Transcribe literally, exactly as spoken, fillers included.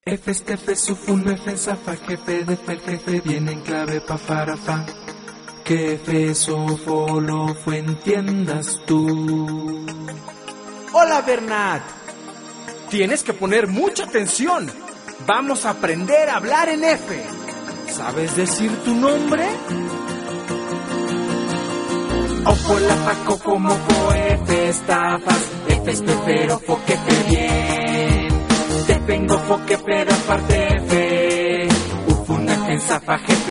F, este, F, sufun, F, zafa, jefe, de fe, el jefe, viene en clave, pa, para, fa. Que F, sofo, lo, fue, entiendas tú. Hola, Bernat. Tienes que poner mucha atención. Vamos a aprender a hablar en F. ¿Sabes decir tu nombre? Ofo, la, fa, coco, moco, F, estafas, F, espero, fo, que fe, bien. Te vengo, fo, que pero aparte F, ufuna, en zafa, jefe.